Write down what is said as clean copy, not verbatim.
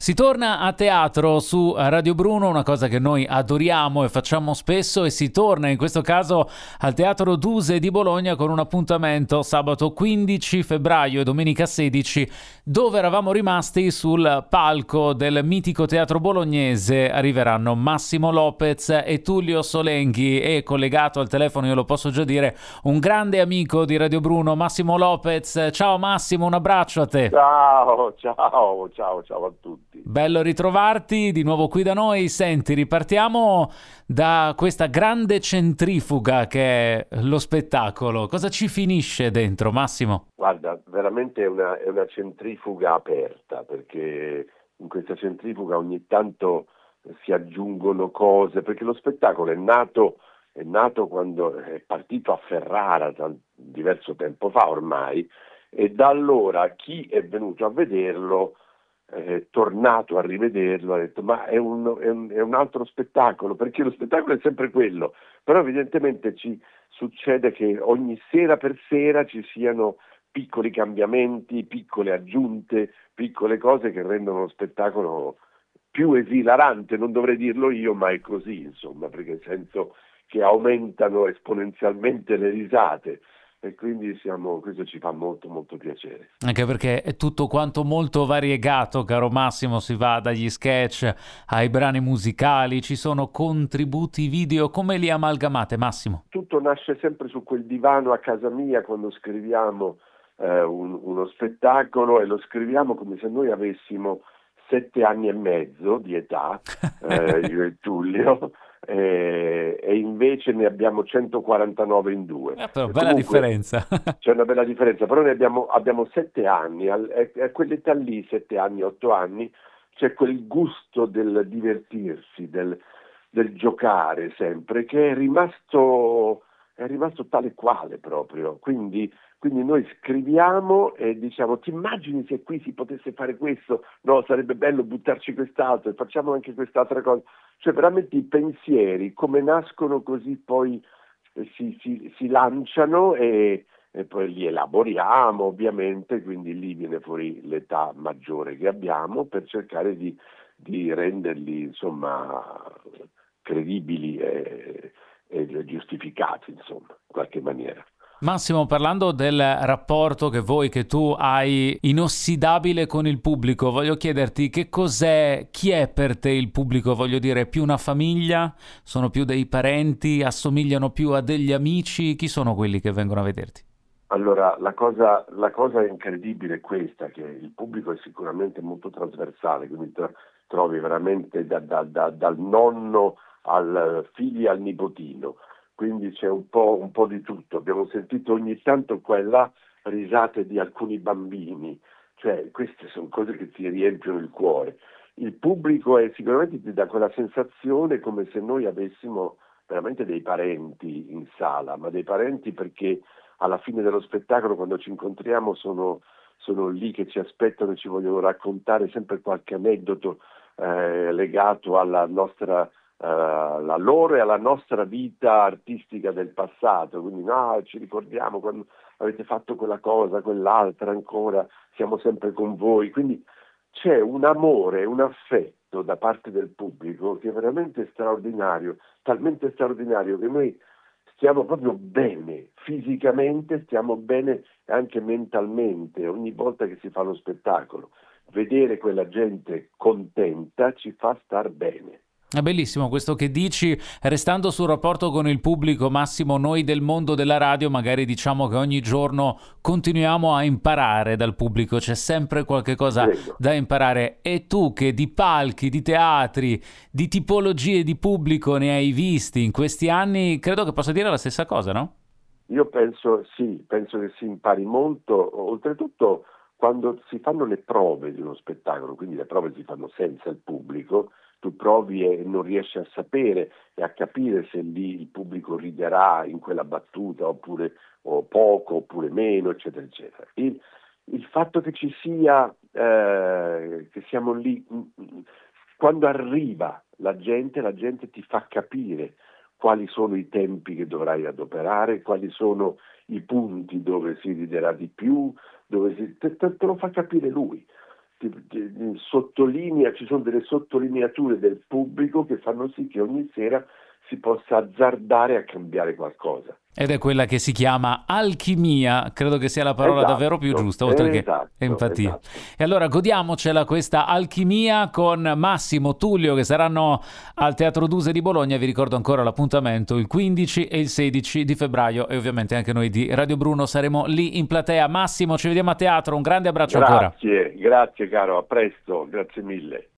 Si torna a teatro su Radio Bruno, una cosa che noi adoriamo e facciamo spesso, e si torna in questo caso al Teatro Duse di Bologna con un appuntamento sabato 15 febbraio e domenica 16, dove eravamo rimasti sul palco del mitico teatro bolognese. Arriveranno Massimo Lopez e Tullio Solenghi, e collegato al telefono, io lo posso già dire, un grande amico di Radio Bruno, Massimo Lopez. Ciao Massimo, un abbraccio a te. Ciao a tutti. Bello ritrovarti di nuovo qui da noi. Senti, ripartiamo da questa grande centrifuga che è lo spettacolo. Cosa ci finisce dentro, Massimo? Guarda, veramente è una centrifuga aperta, perché in questa centrifuga ogni tanto si aggiungono cose, perché lo spettacolo è nato quando è partito a Ferrara diverso tempo fa ormai, e da allora chi è venuto a vederlo è tornato a rivederlo, ha detto ma è un altro spettacolo, perché lo spettacolo è sempre quello, però evidentemente ci succede che ogni sera per sera ci siano piccoli cambiamenti, piccole aggiunte, piccole cose che rendono lo spettacolo più esilarante. Non dovrei dirlo io, ma è così, insomma, perché nel senso che aumentano esponenzialmente le risate, e quindi questo ci fa molto molto piacere. Anche perché è tutto quanto molto variegato, caro Massimo, si va dagli sketch ai brani musicali, ci sono contributi video. Come li amalgamate, Massimo? Tutto nasce sempre su quel divano a casa mia quando scriviamo uno spettacolo, e lo scriviamo come se noi avessimo 7 anni e mezzo di età, io e Tullio, e invece ne abbiamo 149 in due. Però, E bella comunque differenza. c'è una bella differenza, però noi abbiamo 7 anni, a quell'età lì, 7 anni, 8 anni, c'è quel gusto del divertirsi, del giocare sempre, che è rimasto tale quale proprio. Quindi noi scriviamo e diciamo: ti immagini se qui si potesse fare questo? No, sarebbe bello buttarci quest'altro, e facciamo anche quest'altra cosa. Cioè veramente i pensieri come nascono, così poi si lanciano, e poi li elaboriamo ovviamente, quindi lì viene fuori l'età maggiore che abbiamo, per cercare di renderli, insomma, credibili e giustificati, insomma, in qualche maniera. Massimo, parlando del rapporto che tu hai inossidabile con il pubblico, voglio chiederti che cos'è, chi è per te il pubblico? Voglio dire, più una famiglia? Sono più dei parenti? Assomigliano più a degli amici? Chi sono quelli che vengono a vederti? Allora, la cosa incredibile è questa, che il pubblico è sicuramente molto trasversale, quindi trovi veramente dal nonno al figlio al nipotino, quindi c'è un po' di tutto. Abbiamo sentito ogni tanto qua e là risate di alcuni bambini, cioè queste sono cose che ti riempiono il cuore. Il pubblico sicuramente ti dà quella sensazione come se noi avessimo veramente dei parenti in sala, ma dei parenti perché alla fine dello spettacolo, quando ci incontriamo, sono lì che ci aspettano e ci vogliono raccontare sempre qualche aneddoto legato alla loro e alla nostra vita artistica del passato. Quindi no, ci ricordiamo quando avete fatto quella cosa, quell'altra ancora, siamo sempre con voi. Quindi c'è un amore, un affetto da parte del pubblico che è veramente straordinario, talmente straordinario che noi stiamo proprio bene, fisicamente stiamo bene, anche mentalmente, ogni volta che si fa lo spettacolo. Vedere quella gente contenta ci fa star bene. È bellissimo questo che dici, restando sul rapporto con il pubblico, Massimo. Noi del mondo della radio magari diciamo che ogni giorno continuiamo a imparare dal pubblico, c'è sempre qualche Ti cosa credo. da imparare, e tu che di palchi, di teatri, di tipologie di pubblico ne hai visti in questi anni, credo che possa dire la stessa cosa, no? Io penso, sì, penso che si impari molto, oltretutto quando si fanno le prove di uno spettacolo, quindi le prove si fanno senza il pubblico, tu provi e non riesci a sapere e a capire se lì il pubblico riderà in quella battuta, oppure o poco, oppure meno, eccetera, eccetera. Il fatto che ci sia, che siamo lì, quando arriva la gente ti fa capire quali sono i tempi che dovrai adoperare, quali sono i punti dove si riderà di più, te lo fa capire lui. sottolinea, ci sono delle sottolineature del pubblico che fanno sì che ogni sera si possa azzardare a cambiare qualcosa. Ed è quella che si chiama alchimia, credo che sia la parola davvero più giusta, oltre che empatia. Esatto. E allora godiamocela questa alchimia con Massimo, Tullio, che saranno al Teatro Duse di Bologna. Vi ricordo ancora l'appuntamento il 15 e il 16 di febbraio e ovviamente anche noi di Radio Bruno saremo lì in platea. Massimo, ci vediamo a teatro, un grande abbraccio ancora. Grazie caro, a presto, grazie mille.